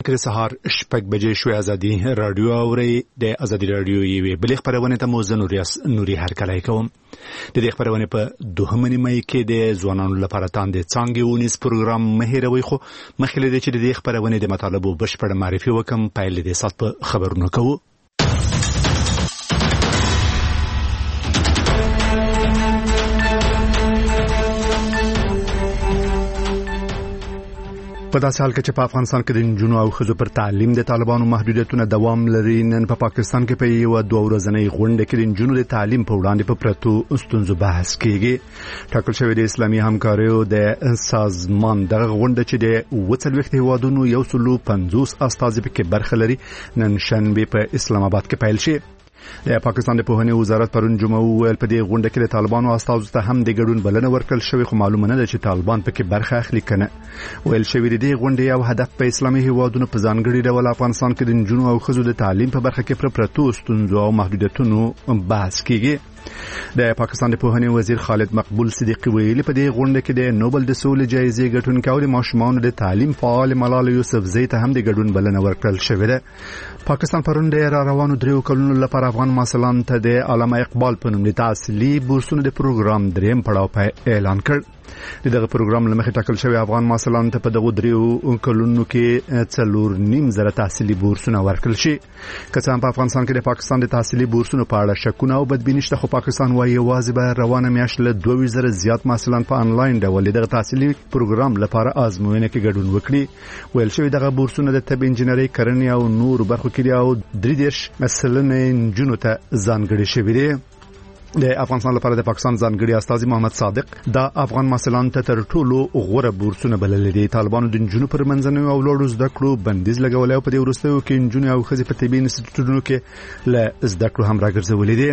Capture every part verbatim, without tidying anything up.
کې سهار شپږ بجې شوې. ازادي رادیو اوري د ازادي رادیو یوې بلې خبرونه ته مو زه نوري هرکلی کوم. د دې خبرونه په دوهمه نیمه کې د ځوانانو لپاره تاندې څانګې ونیس پروګرام مهیروي، خو مخکې له دې چې د دې خبرونه د مطالبو بشپړ معرفي وکم پیل دې سات په خبرونه کوو. په داسې حال کې چې په افغانستان کې د نجونو او ښځو پر تعلیم د طالبانو محدودیتونه دوام لري، نن په پا پاکستان کې په یو دوه ورځنۍ غونډه کې د نجونو د تعلیم په وړاندې په پرتو ستونزو بحث کیږي. ټاکل شوی د اسلامي همکاریو د سازمان دغه غونډه چې د وڅلوېښت هیوادونو یو سلو پنځوس استازي پکې برخه لري، نن شنبه په اسلام آباد کې پیل شي. د پاکستان د پوهنې وزارت پرون جمعه ویل په دې غونډه کې د طالبانو استازو ته هم د ګډون بلنه ورکړل شوې، خو معلومه نه ده چې طالبان پکې برخه اخلي کنه. ویل شوی د دې غونډې یو هدف په اسلامي هیوادونو په ځانګړي ډول افغانستان کې د نجونو او ښځو د تعلیم په برخه کې پر پرتو ستونزو او محدودیتونو بحث کیږي. د پاکستان د پوهنې وزیر خالد مقبول صدیقی ویلي په دې غونډه کې د نوبل د سولې جایزې ګټونکي او د ماشومانو د تعلیم فعال ملال یوسفزۍ ته هم د ګډون بلنه ورکړل شوې ده. پاکستان پرون د را روانو دریو کلونو لپاره افغان محصلانو ته د علامه اقبال په نوم د تحصیلي بورسونو د پروګرام دریم پړاو په اعلان کړ. دغه پروګرام لمخې ټاکل شوی افغان محصلانو ته په دغه دریو کلونو کې څلور نیم زره تحصیلي بورسونه ورکړل شي. که څه هم په افغانستان کې د پاکستان د تحصیلي بورسونو په اړه شکونه او بدبیني شته، خو پاکستان وايي یوازې به روانه میاشت له دوه ویشت زره زیات محصلان په انلاین ډول دغه تحصیلي پروګرام لپاره آزموینه کې ګډون وکړي. ویل شوی دغه بورسونه د طب انجینري، کرنې او نور برخو کې او درې دېرش سلنه نجونو ته ځانګړي شوي دي. د افغانستان لپاره د پاکستان ځانګړي استاذ محمد صادق د افغان محصلانو ته تر ټولو غوره بورسونه بللي دي. طالبانو د نجونو پر منځنیو او لوړو زده کړو بندیز لګولای او په دې وروستیو کې نجونې او ښځې په طبي انسټیټیوټونو کې له زده کړو هم راګرځولې دي.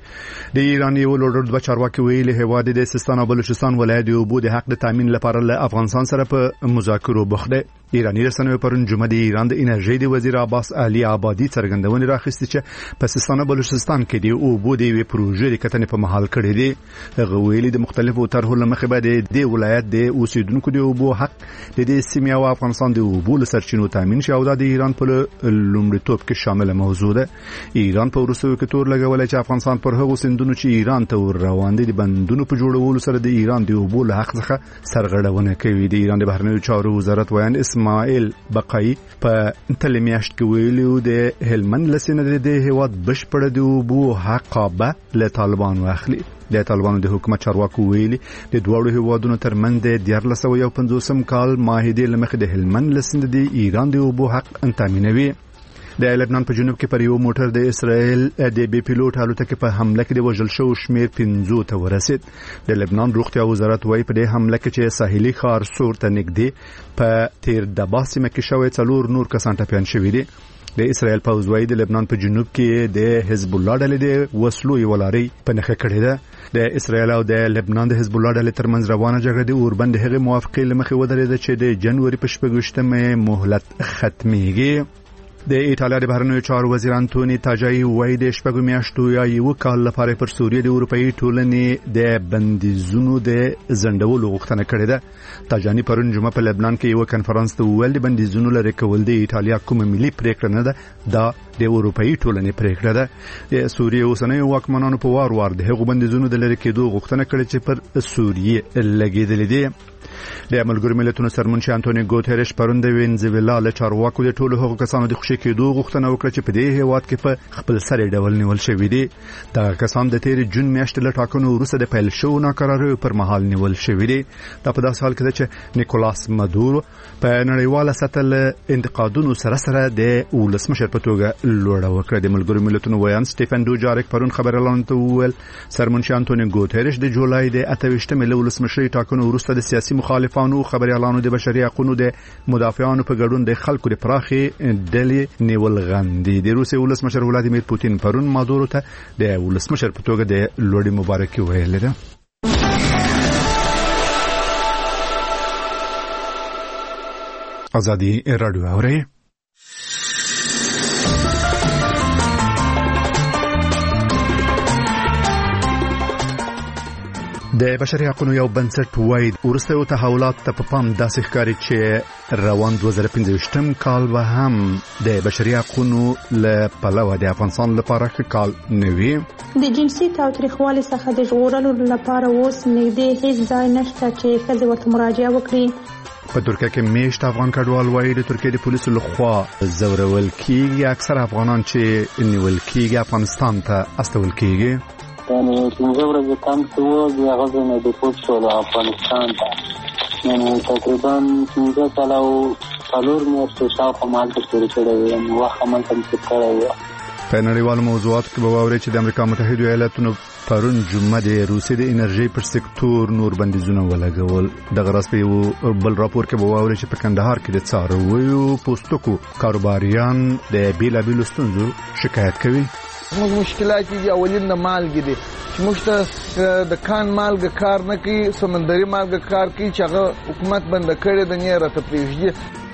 د ایران یو لوړ دوه چارواکي ویلي هیواد د سیستان او بلوچستان ولایت د اوبو د حق د تامین لپاره له افغانستان سره په مذاکرو بوخت دی. ایرانی رسنیو پرون جمعه د ایران د انرژي د وزیر عباس علي آبادي څرګندونه راخسته چې په سیستان او بلوچستان کې د اوبو د وی پروژې د کتنې په محل کړي دي. هغه ویلي د مختلفو طرحو لمخې باندې د ولایت د اوسیدونکو د اوبو حق د دې سیمې او افغانستان د اوبو سرچینو تامین شي او د ایران په لومړیتوب کې شامل موضوع ده. ایران په وروستیو کې تور لګولای چې افغانستان پر هغو سندونو چې ایران ته ور روان دي د بندونو په جوړولو سره د ایران د اوبو له حق څخه سرغړونه کوي. د ایران د بهرنیو چارو وزارت ویان اسماعیل بقای په تل میاشت کې ویلو د هلمند لسنه د هیواد بشپړ د اوبو حقابه له طالبانو اخلي. د طالبانو د حکومت چارواکو ویلي د دوړو هیوادونو ترمنځ د دیارلس سوه یو پنځوسم کال معاهدې لمخې د هلمند لسنه د ایران د اوبو حق تامینوي. د لبنان په جنوب کې پر یو موټر د اسرائیل د بي پیلوټ الوتکې په حمله کې د وژل شو شمیر پنځو ته ورسید. د لبنان روغتیا وزارت وايي په دې حمله کې چې ساحلي ښار سور ته نږدې په تیر دبا سیمه کې شوی څلور نور کسان ټپیان شوي دي. د اسرائیل پوځ وايي د لبنان په جنوب کې د حزب الله ډلې د وسلو یو لاري په نخښه کړې ده. د اسرائیل او د لبنان د حزب الله ډلې ترمنځ روانه جګړه د اوربند هغه موافقې لمخې ودرېده چې د جنوري په شپږویشتمه مهلت ختميږي. د ایټالیا د بهرنیو چارو وزیر انټونی تاجایی وایي د شپږو میاشتو یا یو کال لپاره پر سوریه د اروپאי ټولنې د بندیزونو د زندولو غوښتنه کړې ده. تاجانی پرون جمعه په لبنان کې یو کانفرنس ته ویل د بندیزونو لري کول د ایټالیا کومه ملي پریکړه نه ده، دا د اروپאי ټولنې پریکړه ده. د سوریه اوسنۍ واکمنانو په وار وار د هغو بندیزونو د لري کېدو غوښتنه کړې چې پر سوریه لګېدلې دي. د ملګرو ملتونو سرمنشي انټونی ګوتریش پرون د وینزویلا له چارواکو د ټولو هغو کسانو د خوشي کېدو غوښتنه وکړه چې په دې هیواد کې په خپل سر ډول نیول شوی دي. دا کسان د تیر جون میاشتې له ټاکنو وروسته د پیل شو ناکراریو پر مهال نیول شوی دي. دا په داسې حال کې چې نیکولاس مادورو په نړیواله سطح له انتقادونو سره سره د ولسمشر په توګه لوړه وکړه. د ملګرو ملتونو ویان سټيفن دوجاریک پرون خبر اعلان ته وویل سرمنشي انټونی ګوتریش د جولای د اته ویشتمې له ولسمشرۍ ټاکنو وروسته د سیاسي مخالفانو خبري اعلانو د بشري حقوقو د مدافعانو په ګډون د خلکو د پراخي ډلې نیول غندي. د روسي ولسمشر ولادیمیر پوتین پرون مادورو ته د ولسمشر په توګه د لوړې مبارکي ویلې ده. ازادي رادیو اوري د بشري حقوقو یو بنسټ وایي ورسته تحولات ته په پام داسې ښکاري چې روان دوه زره پنځه کال به هم د بشري حقوقو له پلوه د افغانستان لپاره ښه کال نه وي. د جنسي تاوتریخوالي څخه د ژغورلو لپاره اوس نږدې هیڅ ځای نشته چې ښځې ورته مراجعه وکړي. په ترکیه کې میشت افغان کډوال وایي د ترکیې د پولیسو لخوا زورول کیږي. اکثر افغانان چې نیول کیږي افغانستان ته استول کیږي. یعنی پنځه ورځې کم څه وو بیا هغه نه ډیپورټ شول افغانستان ته. یعنی تقریبا پنځه کاله او څلور میاشتې شاوخوا مهالته تېرې کړی وي. یعنی وخت همالته مې تېر کړی وي. په نړیوالو موضوعاتو کې به واورئ چې د امریکا متحده ایالاتونو پرون جمعه د روسیې د انرژي پر سکتور نور بندیزونه ولګول. دغه راز په یو بل راپور کې به واورئ چې په کندهار کې د څارویو پوستکو کاروباریان د بیلابیلو ستونزو شکایت کوي. موږ مشکلات دي اولین د مالګې دي چې موږ ته د کان مالګه کار نه کوي، سمندري مالګه کار کوي چې هغه حکومت بنده کړې ده، نه راته پرېږدي.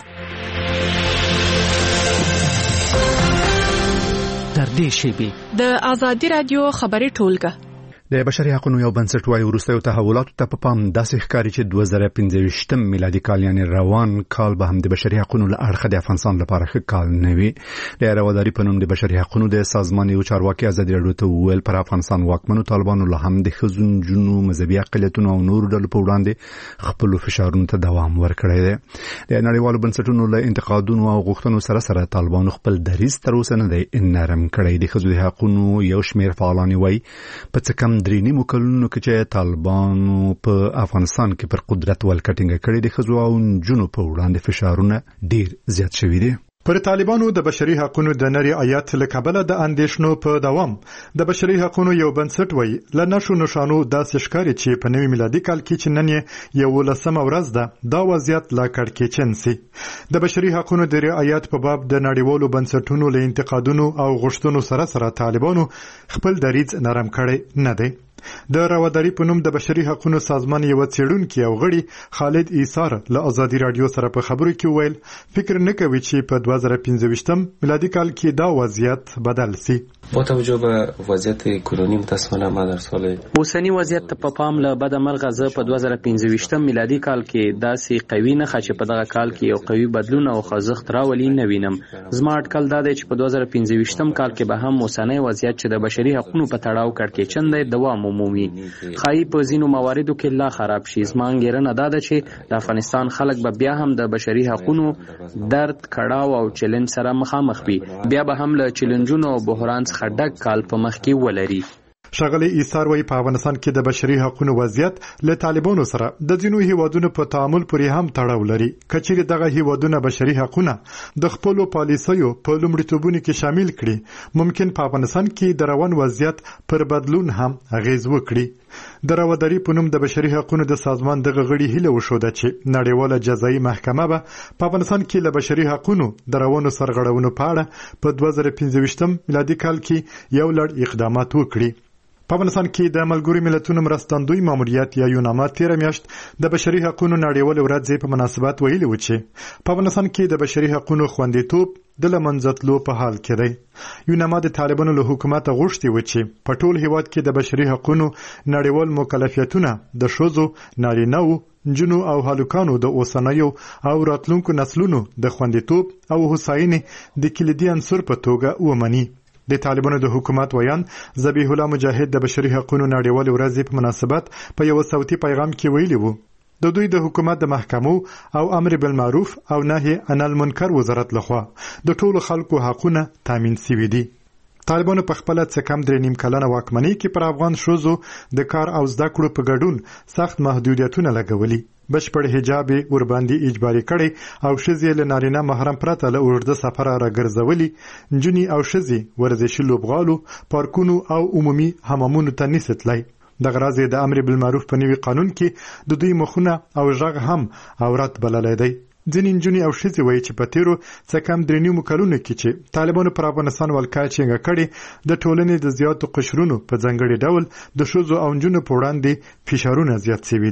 تر دې شیبې د آزادي رادیو خبري ټولګه د بشري حقوقو یو بنسټ وایي وروستیو تحولاتو ته په پام داسې ښکاري چې دوه زره پنځه میلادي کال یعنی روان کال به هم د بشري حقوقو له اړخه د افغانستان لپاره ښه کال نه وي. د راوداري په نوم د بشري حقوقو د سازمان یو چارواکي ازادي راډیو ته وویل پر افغانستان واکمنو طالبانو له هم د ښځو، نجونو، مذهبي اقلیتونو او نورو ډلو په وړاندې خپلو فشارونو ته دوام ورکړی دی. د نړیوالو بنسټونو له انتقادونو او غوښتنو سره سره طالبانو خپل دریځ تر اوسه نه دی نرم کړی. د ښځو د حقوقو یو شمېر فعالان وایي په څه کم درې نیمو کلونو کې چې طالبانو په افغانستان کې پر قدرت ولکټینګ کړي د ښځو او نجونو په وړاندې فشارونه ډیر زیات شوي دي. پر طالبانو د بشري حقوقو د نری آیات له کبله د اندیشنو په دوام د بشري حقوقو یو بنسټ وایي ل نشو نشانو داسې ښکاري چې په نوي میلادي کال کې چې نن یې یو لسمه ورځ ده دا وضعیت لا کړکېچن سي. د بشري حقوقو د رعایت په باب د نړیوالو بنسټونو له انتقادونو او غوښتنو سره سره طالبانو خپل دریځ نرم کړي نه دی. د راوداري په نوم د بشري حقوقو سازمان یو څېړونکي او غړي خالد ایثار له آزادي رادیو سره په خبرو کې ویل فکر نه کوي چې په دوه زره پنځه میلادي کال کې دا وضعیت بدل سي. با توجه به وضعیت کنونی متاسفانه ما در سال اوسنی وضعیت ته په پام له بده مرغه زه په دوه زره پنځه میلادي کال کې داسې قوي نه خچ په دغه کال کې یو قوي بدلون او خوځښت راولي نه وینم. زما اټکل دا دی چې په دوه زره پنځه کال کې به هم اوسنی وضعیت چې د بشري حقوقو په تړاو کړکېچن دی دوام مومي. خای په زینو مواردو کې لا خراب شي. زما انګیرنه دا ده چې د افغانستان خلک به بیا هم د بشري حقوقو درد کړهو او چیلنج سره مخامخ وي. بیا به هم له چیلنجونو او بحران څخه ډک کال په مخ کې ولري. ښاغلی ایثار وايي په افغانستان کې د بشري حقوقو وضعیت له طالبانو سره د ځینو هیوادونو په تعامل پورې هم تړاو لري. کچېرې دغه هیوادونه بشري حقوقونه د خپلو پالیسیو په لومړیتوبونو کې شامل کړي ممکن په افغانستان کې د روان وضعیت پر بدلون هم اغیز وکړي. د راوداري په نوم د بشري حقوقو د سازمان دغه غړي هیله وشوده چې نړیواله جزایي محکمه به په افغانستان کې له بشري حقوقو د روانو سرغړونو په اړه په دوه زره پنځه میلادي کال کې یو لړ اقدامات وکړي. په افغانستان کې د ملګرو ملتونو مرستندوی ماموریت یا یوناما تیر میاشت د بشري حقوقو نړیوال ورځ په مناسبت ویلي و چې په افغانستان کې د بشري حقوقو خوندیتوب د لمنځتلو په حال کې دی. یوناما د طالبانو له حکومت غوښتي و چې په ټول هیواد کې د بشري حقوقو نړیوال مکلفیتونه د ښځو، نارینه‌و، نجونو او هلکانو د اوسنیو او راتلونکو نسلونو د خوندیتوب او هوساینې د کلیدي عنصر په توګه ومني. د طالبانو د حکومت ویان ذبیح الله مجاهد د بشري حقوقو نړیوال ورځ په مناسبت په یو صوتي پیغام کې ویلي وو د دوی د حکومت د محکمو او امر بالمعروف او نهي عن المنکر وزارت لخوا د ټولو خلکو حقوقونه تامین شوي دي. طالبانو په خپل څه کم درې نیم کلنه واکمنۍ کې پر افغان ښځو د کار او زده کړو په ګډون سخت محدودیتونه لګولي. بشپړ حجاب ورباندې اجباري کړي او ښځې له نارینه محرم پرته له اوږده سفره راګرځولي. نجونې او ښځې ورزشي لوبغالو، پارکونو او عمومي حمامونو ته نشي تللی. دغه راز د امر بالمعروف په نوي قانون کې د دوی مخونه او غږ هم عورت بللی دی. ځینې نجونې او ښځې وایي چې په تیرو څه کم درې نیمو کلونو کې چې طالبانو پر افغانستان ولکچینګه کړې د ټولنې د زیاتو قشرونو په ځانګړي ډول د ښځو او نجونو په وړاندې فشارونه زیات شوي دي.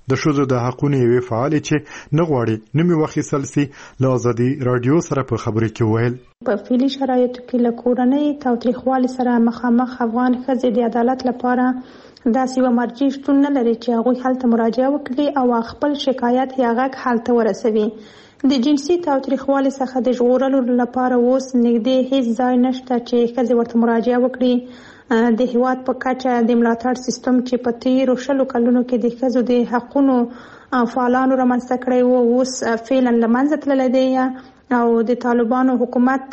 د ښځو د حقونو یوې فعالې چې نه غواړي نوم یې واخیستل سي له ازادي راډیو سره په خبرې کې وویل په فعلي شرایطو کې له کورنۍ تاوتریخوالي سره مخامخ افغان ښځې د عدالت لپاره داسې یوه مرجع شتون نه لري چې هغوی هلته مراجعه وکړي او خپل شکایت یا غږ هلته ورسوي. د جنسي تاوتریخوالي څخه د ژغورلو لپاره اوس نږدې هیڅ ځای نشته چې ښځې ورته مراجعه وکړي. د هیواد په کچه د ملاتړ سیستم چې په تیرو شلو کلونو کې د ښځو د حقونو فعالانو رامنځته کړی و اوس فعلا له منځه تللی دی او د طالبانو حکومت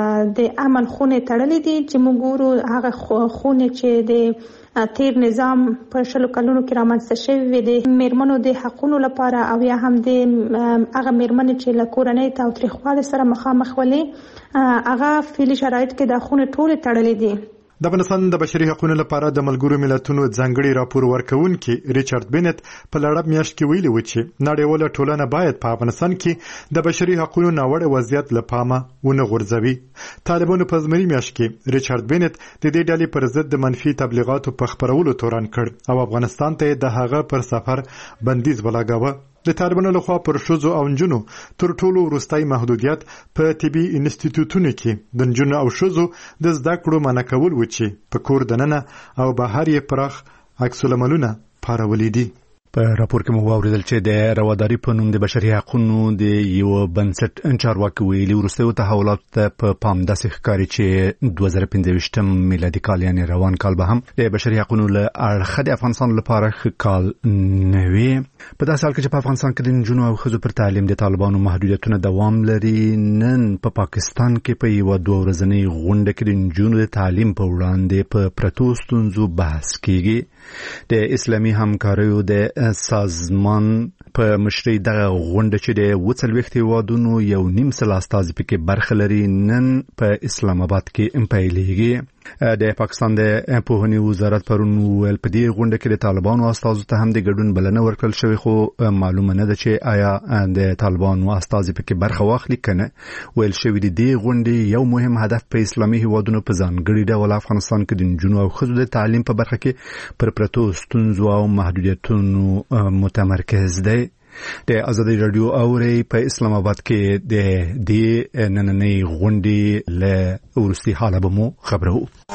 د امن خونې تړلې دي چې موږ ګورو هغه خونې چې د تیر نظام په شلو کلونو کې رامنځته شوي وي د میرمنو د حقونو لپاره او یا هم د هغه میرمنې چې له کورنۍ تاوتریخوالي سره مخامخ ولې هغه فعلي شرایط کې د خونې ټولې تړلې دي. د افغانستان د بشري حقوقو لپاره د ملګرو ملتونو ځانګړي راپور ورکوونکي ریچارډ بینټ په لړب میاشت کې ویلي و چې نړیواله ټولنه باید په افغانستان کې د بشري حقوقو ناوړه وضعیت له پامه ونه غورځوي. طالبانو په زمري میاشت کې ریچارډ بینټ د دې ډلې پر ضد د منفي تبلیغاتو په خپرولو تورن کړ او افغانستان ته د هغه پر سفر بندیز ولګاوه. د طالبانو لخوا پر ښځو او نجونو تر ټولو وروستی محدودیت په طبي انسټیټیوټونو کې د نجونو او ښځو د زده کړو منع کول و چې په کور دننه او بهر یې پراخ عکس العملونه پارولي دي. په راپور کې مو واوریدل چې د رواداري په نوم د بشري حقوقو د یو بنسټ چارواکي ویلي وروستیو تحولات ته په پام داسې ښکاري چې دوه زره پنځه ویشتم میلادي کال یعنې روان کال به هم د بشري حقوقو له اړخه د افغانستان لپاره ښه کال نه وي. په داسې حال کې چې په افغانستان کې د نجونو او ښځو پر تعلیم د طالبانو محدودیتونه دوام لري نن په پاکستان کې په یوه دوه ورځنۍ غونډه کې د نجونو د تعلیم په وړاندې په پرتو ستونزو بحث کیږي. د اسلامي همکاریو د سازمان په مشرۍ دغه غونډه چې د اووه څلوېښت هېوادونو یو نیم سل استازي پکې برخه لري نن په اسلام آباد کې پیلېږي. د پاکستان د پوهنې وزارت پرون ویل په دې غونډه کې د طالبانو استازو ته هم د ګډون بلنه ورکړل شوې خو معلومه نه ده چې آیا د طالبانو استازي پکې برخه واخلي کنه. ویل شوې د دې غونډې یو مهم هدف په اسلامي هېوادونو په ځانګړي ډول افغانستان کې د نجونو او ښځو د تعلیم په برخه کې پر پرتو ستونزو او محدودیتونو متمرکز دی. د ازادي راډیو اوري په اسلام آباد کې د دې نننۍ غونډې له ورستي حاله به مو خبرو.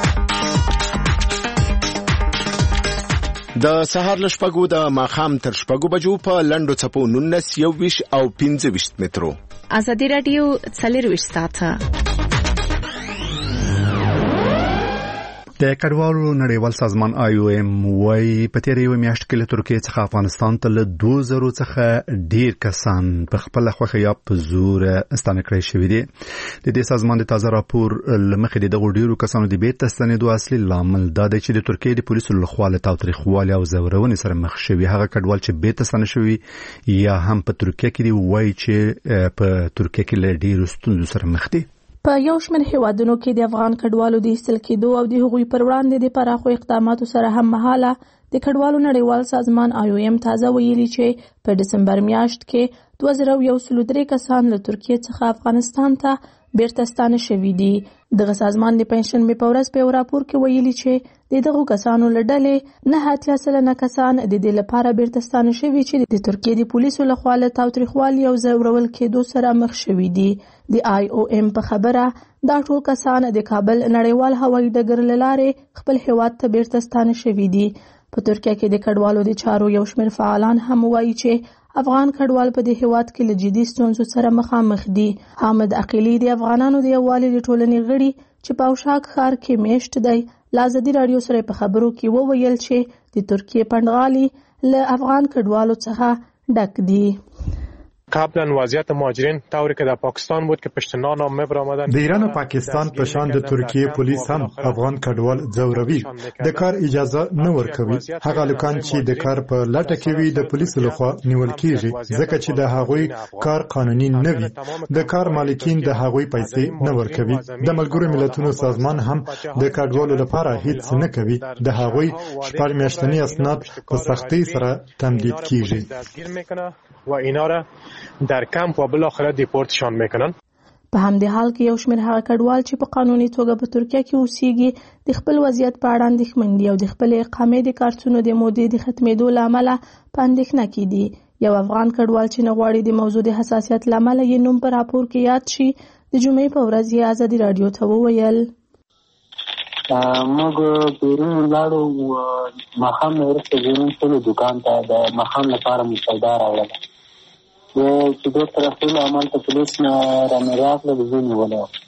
د سهار له شپږو د ماښام تر شپږو بجو په لنډو څپو نولس یوویشت او پنځه ویشت مترو. ازادي راډیو څلرویشت ساعته د کډوالو نړیوال سازمان آی او ایم وايي په تیرې یوې میاشت کې له ترکیې څخه افغانستان ته له دوه زرو څخه ډیر کسان په خپله خوښه یا په زور ستانه کړی شوي دي. د دې سازمان د تازه راپور له مخې د دغو ډیرو کسانو د بیرته ستنېدو اصلي لامل دا دی چې د ترکیې د پولیسو لخوا له تاوتریخوالي او زورونې سره مخ شوي هغه کډوال چې بیرته ستانه شوي یا هم په ترکیه کې دي وایي چې په ترکیه کې له ډیرو ستونزو سره مخ دي. په یو شمېر هیوادونو کې د افغان کډوالو د ایستل کېدو او د هغوی پر وړاندې د پراخو اقداماتو سره هم مهاله د کډوالو نړیوال سازمان آی او ایم تازه ویلي چې په دسمبر میاشت کې دوه زره یو سل درې کسان له ترکیې څخه افغانستان ته بیرته ستانه شوي دي. دغه سازمان د پنځشنبې په ورځ په یو راپور کې ویلي چې د دغو کسانو له ډلې نه اتیا سلنه کسان د دې لپاره بیرته ستانه شوي چې د ترکیې د پولیسو لخوا له تاوتریخوالي او زورول کېدو سره مخ شوي دي. د آی او ایم په خبره دا ټول کسان د کابل نړیوال هوایي ډګر له لارې خپل هیواد ته بیرته ستانه شوي دي. په ترکیه کې د کډوالو د چارو یو شمېر فعالان هم وایي چې افغان کډوال په دې هیواد کې له جدي ستونزو سره مخامخ دي. حامد عقیلی د افغانانو د یووالي د ټولنې غړي چې په اوشاک ښار کې میشت دی له ازادي راډیو سره په خبرو کې وویل چې د ترکیې پنډغالي له افغان کډوالو څخه ډک دي. قبلا وضعیت مهاجرین طوری که در پاکستان بود که پشت نان هم می‌برآمدند. د ایران او پاکستان په شان د ترکیې پولیس هم افغان کډوال ځوروي، د کار اجازه نه ورکوي. هغه لکان چې د کار په لټه کې وي د پولیسو لخوا نیول کیږي ځکه چې د هغوی کار قانوني نه وي. د کار مالکین د هغوی پیسې نه ورکوي. د ملګرو ملتونو سازمان هم د کډوالو لپاره هیڅ نه کوي. د هغوی شپږ میاشتنی اسناد په سختۍ سره تمدید کیږي و اینا را در کمپ و بالاخره دیپورتشان میکنن. په همدې حال کې یو شمېر هغه کډوال چې په قانوني توګه په ترکیه کې اوسېږي د خپل وضعیت په اړه اندېښمن دي او د خپلې اقامې د کارتونو د مودې د ختمېدو له امله په اندېښنه کې دي. یو افغان کډوال چې نه غواړي د موضوع د حساسیت له امله یې نوم په راپور کې یاد شي د جمعې په ورځ یې ازادي راډیو ته وویل موږ بیرون ولاړو ماښام نه وروسته بیرون تلو دوکان ته د ماښام لپاره مو سودا راوړله. چې بیرته راتللو همالته پولیس نه رانه راغله د زوی نیولی وه.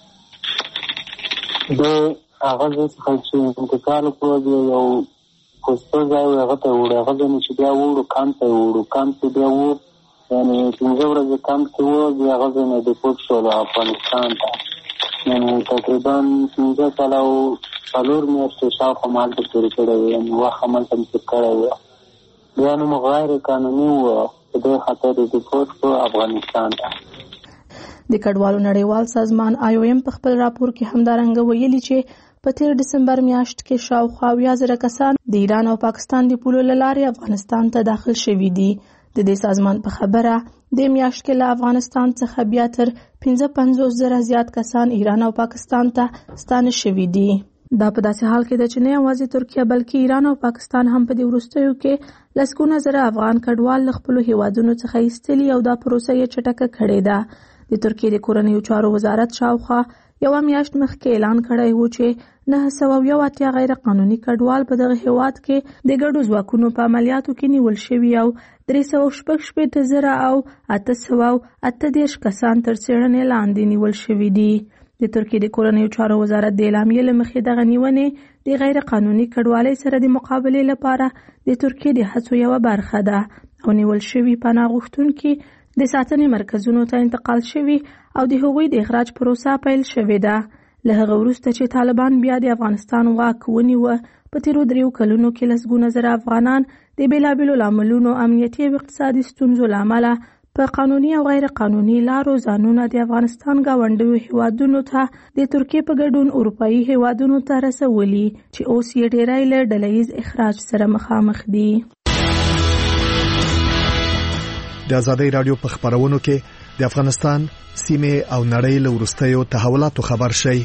د هغه ځای څخه چې انتقال وکړو د یو کوسته ځای و هغه ته یې وړو. هغه ځای نه چې بیا وړو کمپ ته یې وړو. کمپ کې بیا و یعنې پنځه ورځې کمپ کې و. بیا هغه ځای نه ډیپورټ شولو افغانستان ته. یعنې تقریبا پنځه کاله او څلور میاشتې شاوخوا ما هلته تېرې کړی وې. یعنې وخت همالته مې تېر کړی و. بیا نو مو غیر قانوني و په دې خاطر یې ډیپورټ کړو افغانستان ته. د کډوالو نړیوال سازمان آی او ایم په خپل راپور کې همدارنګه ویلي چې په تېر ډسمبر میاشت کې شاوخوا اویا زره کسان د ایران او پاکستان د پولو له لارې افغانستان ته داخل شوي دي. د دې سازمان په خبره د میاشت کې له افغانستان څخه بیا تر پنځه پنځوس زره زیات کسان ایران او پاکستان ته ستانه شوي دي. دا په داسې حال کې ده چې نه یوازې ترکیه بلکې ایران او پاکستان هم په دې وروستیو کې لسګونه زره افغان کډوال له خپلو هیوادونو څخه ایستلي او دا پروسه یې چټکه کړې ده. د ترکیې د کورنیو چارو وزارت شاوخوا یوه میاشت مخکې اعلان کړی و چې نه سوه یو اتیا غیر قانوني کډوال په دغه هیواد کې د ګډو ځواکونو په عملیاتو کې نیول شوي او درې سوه شپږ شپېته زره او اته سوه اته دېرش کسان تر څېړنې لاندې نیول شوي دي. د ترکیې د کورنیو چارو وزارت د اعلامیې له مخې دغه نیونې د غیر قانوني کډوالۍ سره د مقابلې لپاره د ترکیې د هڅو یوه برخه ده او نیول شوي پناه غوښتونکي د ساتنې مرکزونو ته انتقال شوي او د هغوی د اخراج پروسه پیل شوې ده. له هغه وروسته چې طالبان بیا د افغانستان واک ونیوه په تېرو دریو کلونو کې لسګونه زره افغانان د بېلابېلو لاملونو امنیتي او اقتصادي ستونزو له امله په قانوني او غیر قانوني لارو ځانونه د افغانستان ګاونډیو هیوادونو ته د ترکیې په ګډون اروپایي هیوادونو ته رسولي چې اوس یې ډېری له ډله ییز اخراج سره مخامخ دي. د ازادۍ راډیو په خبرونو کې د افغانستان سیمه او نړۍ له وروستیو تحولاتو خبر شي.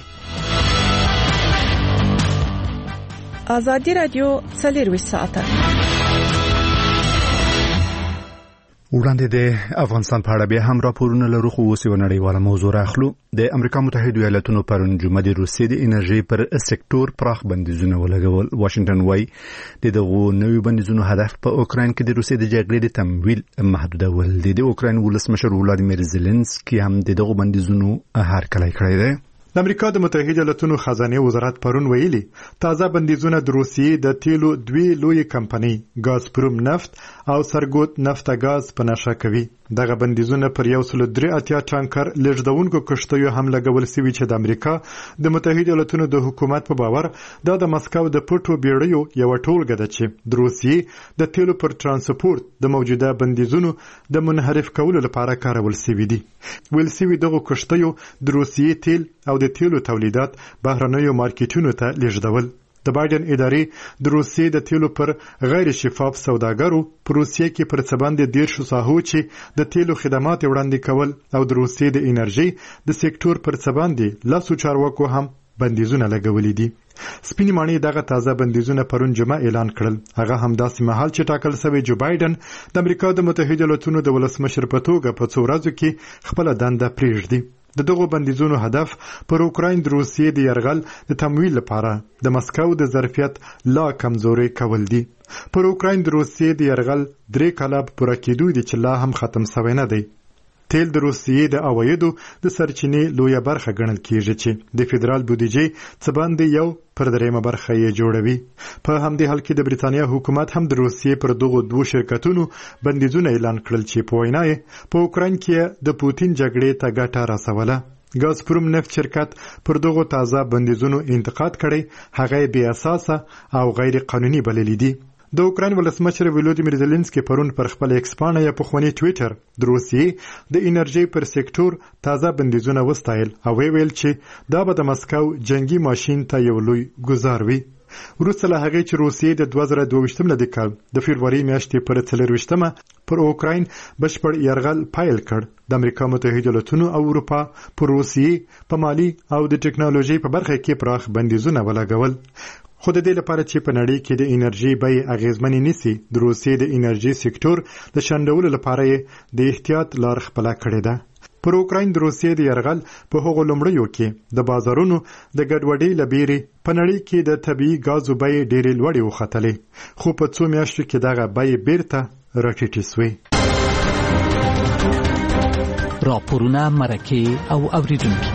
ازادي راډیو څلور ساعته وړاندې د افغانستان په اړه بیا هم راپورونه لرو خو اوس یو نړیواله موضوع راخلو. د امریکا متحده ایالاتونو پرون جمعه د روسیې د انرژي پر سکتور پراخ بندیزونه ولګول. واشنگټن وايي د دغو نویو بندیزونو هدف په اوکراین کې د روسیې د جګړې د تمویل محدودول دي. د اوکراین ولسمشر ولادیمیر زيلنسکي هم د دغو بندیزونو هرکلی کړی دی. د امریکا د متحده ایالاتونو خزانه وزارت پرون ویلي تازه بندیزونه د روسیې د تیلو دوی لوی کمپنۍ ګازپروم نفت او سرګوت نفت غاز په نشه کوي. دغه بندیزونه پر یو سل درې اتیا ټانکر لږدونکو کشتیو هم لګول شوي چې د امریکا د متحده ایالاتونو د حکومت په باور دا د مسکو د پټو بیړیو یو ټولګه ده چې د روسیې د تیلو پر ترانسپورت د موجوده بندیزونو د منحرف کولو لپاره کارول شوي دي. ویل شوي دغه کشتیو د روسیې تیل او د تیلو تولیدات بهرنیو مارکیټونو ته لیږدول. د بایدن ادارې د روسیې د تیلو پر غیر شفاف سوداګرو په روسیې کې پر څه باندې دیرشو ساحو چې د تیلو خدمات وړاندې کول او د روسیې د انرژي د سکتور پر څه باندې لاسو چارواکو هم بندیزونه لګولي دي. سپینې ماڼۍ دغه تازه بندیزونه پرون جمعه اعلان کړل. هغه هم داسې مهال چې ټاکل شوی جو بایدن د امریکا د متحده ایالاتونو د ولسمشر په توګه په څو ورځو کې خپل دنده پرېږدي. د دغو بندیزونو هدف پر اوکراین د روسیې د یرغل د تمویل لپاره د مسکو د ظرفیت لا کمزوري کول دي. پر اوکراین د روسیې د یرغل درې کاله پوره کېدو دي چې لا هم ختم شوی نه دی. تیل د روسیې د عوایدو د سرچینې لویه برخه ګڼل کیږي چې د فدرال بودیجې څه باندې یو پر دریمه برخه یې جوړوي. په همدې حال کې د بریتانیا حکومت هم د روسیې پر دغو دوو شرکتونو بندیزونه اعلان کړل چې په وینا یې په اوکراین کې د پوتین جګړې ته ګټه رسوله. ګازپروم نفت شرکت پر دغو تازه بندیزونو انتقاد کړی، هغه بې اساسه او غیر قانوني بللی دي. د اوکراین ولسمشر ولادیمیر زيلنسکي پرون پر خپل ایکس پاڼه یا پخوانی ټویټر د روسیې د انرژي پر سکتور تازه بندیزونه وستایل او ویل چې دا به د مسکو جنگي ماشین ته یو لوی ګزار وي. وروسته له هغې چې روسیې د دوه زره دوه ویشتم لدې کال د فبروري میاشتې پر څلرویشتمه پر اوکراین بشپړ یرغل پیل کړ. د امریکا متحده ایالاتونو او اروپا پر روسیې په مالی او د ټکنالوژي په برخه کې پراخ بندیزونه ولګول. خو د دې لپاره چې په نړۍ کې د انرژي بیې اغیزمنې نشي، د روسیې د انرژي سکتور د شنډولو لپاره یې د احتیاط لار خپله کړې ده. پر اوکراین د روسیې د یرغل په هغو لومړیو کې د بازارونو د ګډوډۍ له بیرې په نړۍ کې د طبیعي ګازو بیې ډېرې لوړې وختلې، خو په څو میاشتو کې دغه بیې بیرته راټیټې سوې. راپورونه، مرکې او اوریدونکي.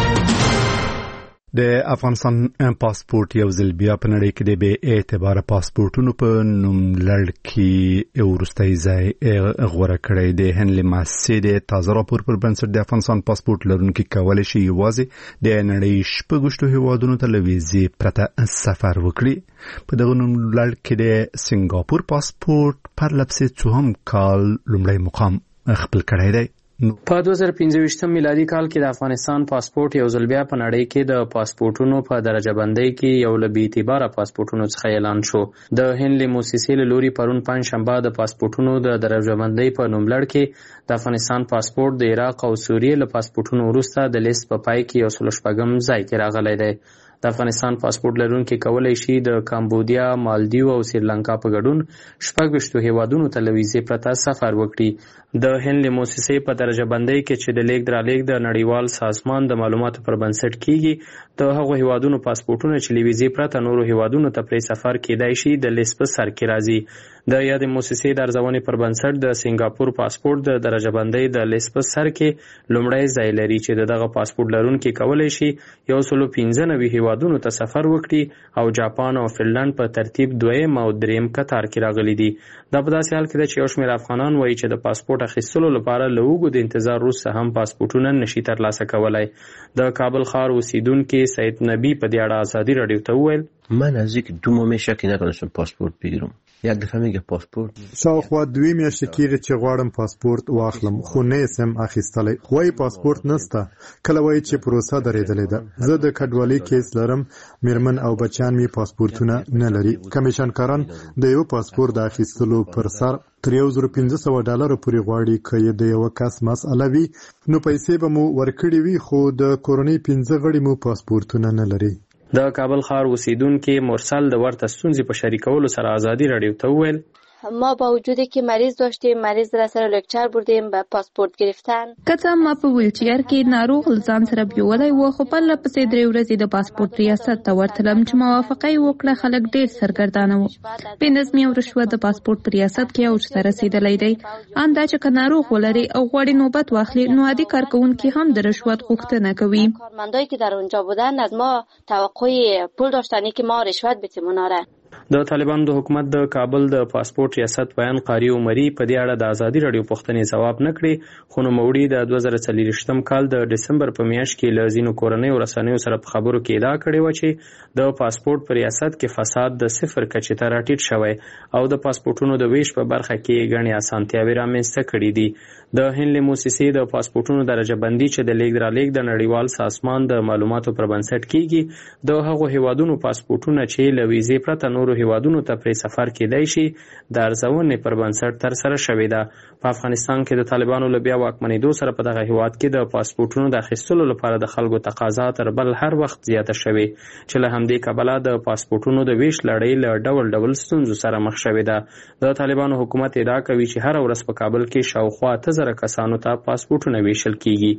د افغانستان پاسپورت یو ځل بیا په نړۍ کې د بې اعتباره پاسپورتونو په نوملړ کې وروستی ځای غوره کړی دی. هند مؤسسې د تازه راپور پر بنسټ د افغانستان پاسپورت لرونکي کولی شي یوازې د نړۍ شپږ هیوادونو ته له ویزې پرته سفر وکړي. په دغه نوملړ کې د سنګاپور پاسپورت پرلپسې څوهم کال لومړی مقام خپل کړی دی. په دوه زره پنځه ویشتم میلادي کال کې د افغانستان پاسپورت یو ځل بیا په نړۍ کې د پاسپورتونو په درجه بندۍ کې یو له بې اعتباره پاسپورتونو څخه اعلان شو. د هند مؤسسې له لوري پرون پنجشنبه د پاسپورتونو د درجه بندۍ په نوملړ کې د افغانستان پاسپورت د عراق او سوریې له پاسپورتونو وروسته د لیست په پای کې یو سل شپږم ځای کې راغلی دی. د افغانستان پاسپورت لرونکي کولی شي د کامبودیا، مالدیو او سریلانکا په ګډون شپږ ویشتو هیوادونو ته له ویزې پرته سفر وکړي. د هند مؤسسې په درجه بندۍ کې چې د لیږد رالېږد د نړیوال سازمان د معلوماتو پر بنسټ کیږي، د هغو هیوادونو پاسپورتونه چې له ویزې پرته نورو هیوادونو ته پرې سفر کیدای شي د لیست په سر کې راځي. د یاد مؤسسې د ارزونې پر بنسټ د سنګاپور پاسپورت د درجه بندۍ د لیست په سر کې لومړی ځای لري چې د دغه پاسپورت لرونکي کولی شي یو سل پنځه نوي هیوادونو ته سفر وکړي او جاپان او فنلنډ په ترتیب دویم او دریم کتار کې راغلي دي. دا په داسې حال کې ده چې یو شمېر افغانان وایي چې د پاسپورت اخیستلو لپاره له اوږد انتظار وروسته هم پاسپورتونه نشي ترلاسه کولی. د کابل ښار اوسیدونکي سید نبی په دې اړه ازادي راډیو ته وویل: من نزدیک دو ماه میشه که نتونستم پاسپورت بگیرم. یک دفعه میگه پاسپورت شاوخوا دوی میاشتې کېږي چې غواړم پاسپورت واخلم، خو نه یې سم اخیستلی. وایي پاسپورت نسته، کله وایي چې پروسه درېدلې ده. زه د کډوالۍ کیس لرم، میرمن او بچیان مې پاسپورتونه نه لري. کمیشنکاران د یو پاسپورت د اخیستلو پر سر تر یو زر پنځه سوه ډالرو پورې غواړي. که یې د یوه کس مسئله وي نو پیسې به مو ورکړي وي، خو د کورنۍ پنځه غړي مو پاسپورتونه نه لري. د کابل ښار اوسیدونکي مرسل د ورته ستونزې په شریکولو سره ازادي راډیو ته وویل: ما با وجودی که مریض داشتیم، مریض را سر لکچر بردیم به پاسپورت گرفتن. کته ما په ویلچیر کې ناروغ ځان سره بیولای و، خو په لپسې درې ورځې د پاسپورت ریاست ته ورتلم چې موافقه یې وکړه. خلک ډېر سرګردانه وو. بې نظمي او رشوت د پاسپورت په ریاست کې اوج ته رسېدلی دی. ان دا چې که ناروغ ولري او غواړي نوبت واخلي، نو عادي کارکوونکي هم د رشوت غوښتنه کوي. کارمندایی که در اونجا بودن از ما توقع پول داشتن که ما رشوت بدیم اوناره. د طالبانو د حکومت د کابل د پاسپورت ریاست بیان قاری عمري په دې اړه د ازادي راډیو پوښتنې ځواب نه کړي، خو نوموړي د دوه زره څلوېښتم کال د ډسمبر په میاشت کې له ځینو کورنیو رسنیو سره په خبرو کې ادعا کړې وه چې د پاسپورت په ریاست کې فساد د صفر کچې ته راټیټ شوی او د پاسپورتونو د ویش په برخه کې ګڼې اسانتیاوې رامنځته کړي دي. د هند مؤسسې د پاسپورتونو درجه بندي چې د لیږد رالېږد د نړیوال سازمان د معلوماتو پر بنسټ کیږي، د هغو هیوادونو پاسپورتونه چې له ویزې پرته نورو هیوادونو ته پرې سفر کیدای شي د ارزونې پر بنسټ ترسره شوې ده. په افغانستان کې د طالبانو له بیا واکمنېدو سره په دغه هیواد کې د پاسپورتونو د اخیستلو لپاره د خلکو تقاضا تر بل هر وخت زیاته شوې چې له همدې کبله د پاسپورتونو د ویش لړۍ له ډول ډول ستونزو سره مخ شوې ده. د طالبانو حکومت ادعا کوي چې هره ورځ په کابل کې شاوخوا اته زره کسانو ته پاسپورتونه ویشل کیږي.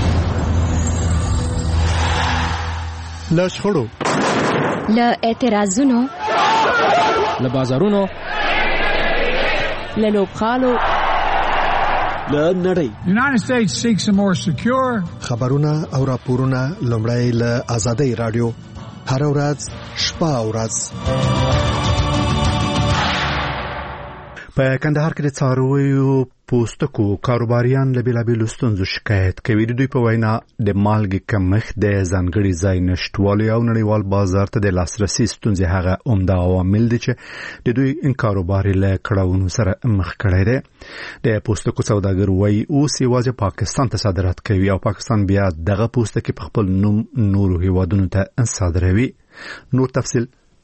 له شخړو، له اعتراضونو، له بازارونو، له لوبغالو، له نړۍ. United States seeks a more secure. خبرونه او راپورونه لومړی له آزادۍ راډیو هر ورځ شپه او ورځ. په کندهار کې د څارویو پوستکو کاروباریان له بېلابېلو ستونزو شکایت کوي. د دوی په وینا د مالګې کمښت، د ځانګړي ځای نشتوالي او نړیوال بازار ته د لاسرسي ستونزې هغه عمده عوامل دي چې د دوی کاروبار له کړاوونو سره مخ کړی دی. د پوستکو سوداګر وایي اوس یوازې پاکستان ته صادرات کوي او پاکستان بیا دغه پوستکي په خپل نوم نورو هیوادونو ته صادروي. نور تفصیل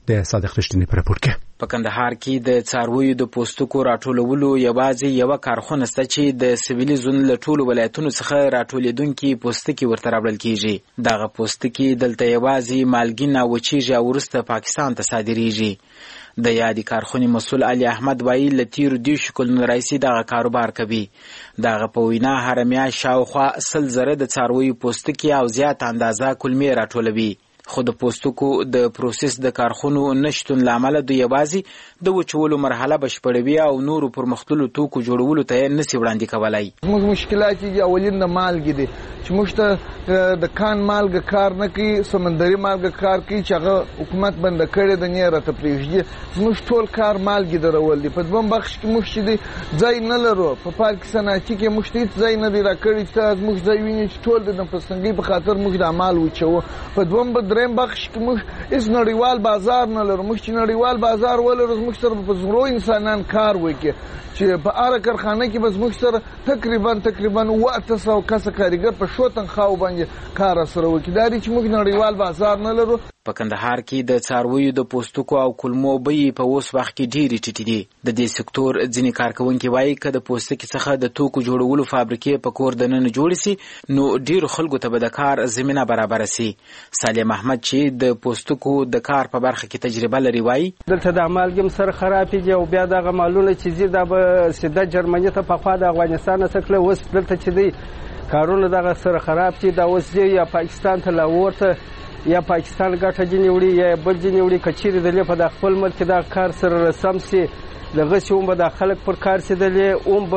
د صادق رښتینی په راپور کې. په کندهار کې د څارویو د پوستکو راټولولو یوازې یو کارخونه شته چې د سویلي زون له ټولو ولایتونو څخه راټولېدونکي پوستکي ورته راوړل کیږي. دغه پوستکي دلته یوازې مالګین او وچیږي او وروسته پاکستان ته صادریږي. د یادې کارخونې مسؤل علي احمد وایي له تیرو دیرشو کلونو راهیسې دغه کاروبار کوي. دغه په وینا هره میاشت شاوخوا سل زره د څارویو پوستکي او زیات اندازه کلمې راټولوي. خو د پوستکو د پروسس د کارخونو نشتون لامل د یوازې د وچولو مرحله بشپړوي او نورو پرمختللو توکو جوړولو ته نشي وړاندې کولای. موږ مشکلات دي اولین د مالګې دي چې موږ ته د کان مالګه کار نه کوي، سمندري مالګه کار کوي چې هغه حکومت بند کړی د نه راته پریږدي. زموږ ټول کار مالګې درول دي. په دویم بخش کې موږ چې دی ځای نه لرو. په پارک صنعتي کې موږ ته ځای نه دی راکړی چې موږ ځای ویني چې ټول د پسنګي په خاطر موږ د عمل وچو. په دویم دریم بخش کې موږ هیڅ نړیوال بازار نه لرو. موږ چې نړیوال بازار ولرو موږ سره په زرو انسانان کار وکړي چې په هر کارخانه کې بس موږ سره تقریبا تقریبا واته سو کس کارګر په شو تنخواه باندې کار سره وکړي. دا چې موږ نړیوال بازار نه لرو. په کندهار کې د څارویو د پوستکو او کلمو بیې په اوس وخت کې ډېرې ټیټې دي. د دې سکتور ځینې کارکوونکي وایي که د پوستکي څخه د توکو جوړولو فابریکې په کور دننه جوړې سي نو ډېرو خلکو ته به د کار زمینه برابره سي. سالم احمد چې د پوستکو د کار په برخه کې تجربه لري وایي دلته د مالګم سره خرابېږي او بیا دغه مالونه چې زی دا به سیده جرمني ته په خوا د افغانستان څخه اوس دلته چې دی کارونه دغه سره خراب شي دا اوس یا پاکستان ته لاور ته یا پاکستان ګټه جنې وړي یا بل جنې وړي کچېرې د لې په د خپل ملک دا کار سره رسم سي دغه چې هم به د خلک پر کار سي د لې هم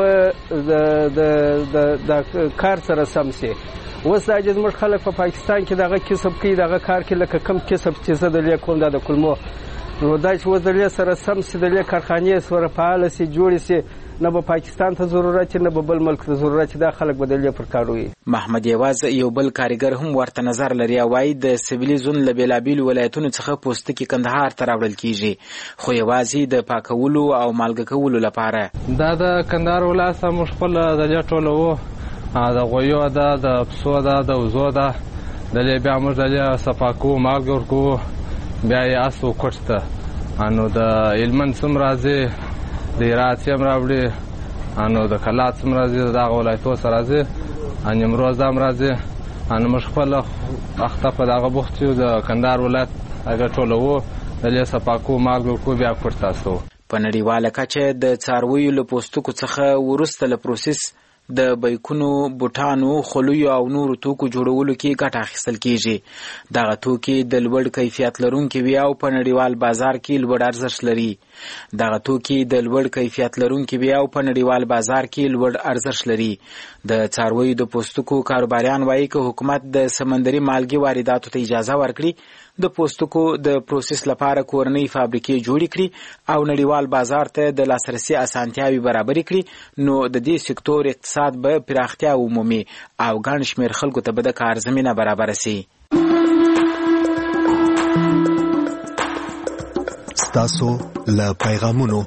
به د د کار سره سم سي. اوس دا چې زموږ خلک په پاکستان کې دغه کسب کوي دغه کار کې لکه کم کسب چې زه د لې کوم دا د کلمو نو دا چې اوس د لې سره سم سي د لې کارخانې سره فعاله سي جوړې سي نه به پاکستان ته ضرورت نه به بل ملک ته ضرورت دا خلک بدلې پر کاروي. محمد یواز یو بل کارګر هم ورته نظر لري او وايي د سویلي زون له بیلابیلو ولایتونو څخه پوستکي کندهار ته راوړل کیږي خو یوازې د پاکولو او مالګه کولو لپاره. دا د کندهار ولایت هم خپل د لټولو دا غویو دا د پسو دا د وزو دا د بیا موږ د صفاکو مالګه ورکو بیا یې اسو کوټته انو د علمن سم راځي د راتیم راوړي انو د کلات سم راځي د ولایتو سره راځي ان امروز هم راځي ان موږ خپل اخته په دغه بوخت یو د کندهار ولایت هغه ټولو د صفاکو مالګه کو بیا کوټه سو. په نړیواله کچه د څارویو له پوستکو څخه ورسته له پروسس د بیکونو بوټانو خلویو او نورو توکو جوړولو کې ګټه اخیستل کیږي. دغه توکي د لوړ کیفیت لرونکي وي او په نړیوال بازار کې لوړ ارزښت لري. دغه توکي د لوړ کیفیت لرونکي وي او په نړیوال بازار کې لوړ ارزښت لري. د څارویو د پوستکو کاروباریان وایي که حکومت د سمندري مالګې وارداتو ته اجازه ورکړي د پوستکو د پروسس لپاره کورنۍ فابریکې جوړې کړي او نړیوال بازار ته د لاسرسي اسانتیاوي برابر کړي نو د دې سکتور اقتصاد به پراختیا ومومي او ګڼ شمېر خلکو ته به د کار زمینه برابر سي. ستاسو له پیغامونو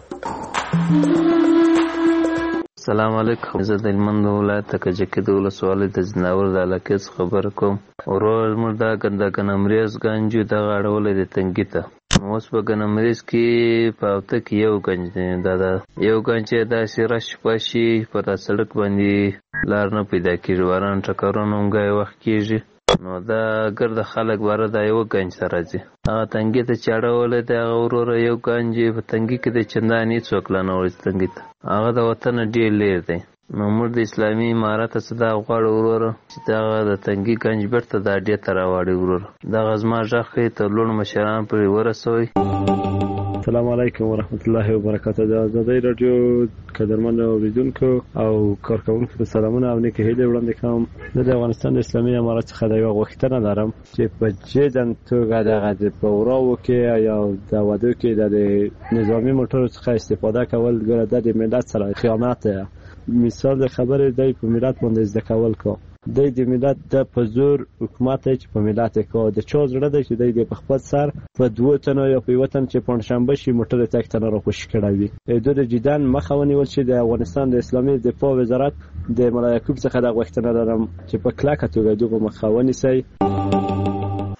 السلام علیکم. زه د هلمند ولایت کجکي د ولسوالۍ د ځناور د علاقې څخه خبره کوم. ورور زموږ دا ګنده ګنمریز ګنج دغه اړولی دی تنګي ته. اوس په ګنمریز کې په هفته کې یو ګنج دی. دا دا یو ګنج چې داسې رش پاشي په دا سړک باندې لار نه پیدا کېږي. باران ټکرونه هم ګای وخت کېږي نو دا ګرده خلک باره دا یو ګنج ته راځي. هغه تنګي ته چې اړولی دی هغه وروره یو ګنج په تنګي کې دی چندان هېڅوک لا نه وړي تنګي ته. هغه د وطن ډېر لیر دی نو موږ د اسلامي امارت څخه دا غواړو وروره چې دغه د تنګي ګنج بیرته دا اډې ته راواړي وروره. دغه زما غږ ښایي تر لوړو مشرانو پورې ورسوئ. السلام علیکم ورحمت الله وبرکاته. د ازادۍ راډیو قدرمن اوریدونکو او کارکوونکو ته سلامونه او نیکې هیلې وړاندې کوم. زه د افغانستان د اسلامي امارت څخه د یوه غوښتنه لرم چې په جدن توګه دغه په وراو کې یا د ودو کې د نظامي موټرو څخه استفاده کول ګوره د ملت سره خیانت دی. مثال د خبرې دی په ملت باندې زده کول کو دی د ملت د په زور حکومت چې په ملت کو د چا زړه دی چې دی په خپل سر په دوه تنو یا په یو تن چې پنځشنبه شي موټر تک تنه را خوشی کړی وي. د جدن مخه ونیول چې د افغانستان د اسلامي دفاع وزارت د ملا یعقوب څخه د غوښتنه لرم چې په کلکه توګه دغه مخه ونیسي.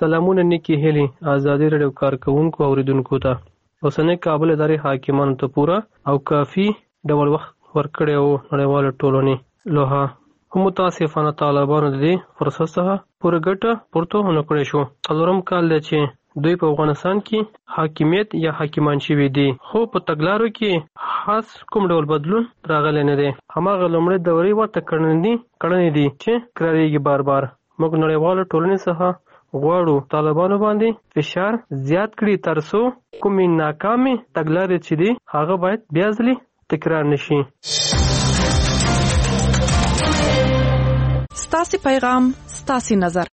سلامونه نیکی هیلي ازادي رادیو کارکونکو اوریدونکو ته اوسنۍ کابل ادارې حاکمانو ته پوره او کافي ډول وخت ورکړی و نړیواله ټولنې لوها خو متاسفانه طالبانو د دې فرصت څخه پوره ګټه پورته ونه کړی شو. څلورم کال دی چې دوی په افغانستان کې حاکمیت یا حاکمان شوي دي خو په تګلارو کې خاص کوم ډول بدلون راغلی نه دی. هماغه لومړۍ دورې ورته کړنې دي کړنې دي چې تکرارېږي بار بار. موږ نړیواله ټولنې څخه غواړو طالبانو باندې فشار زیات کړي تر څو کومې ناکامې تګلارې چې دي هغه باید بیا ځلې تکرار نشي. ستاسې پیغام ستاسې نظر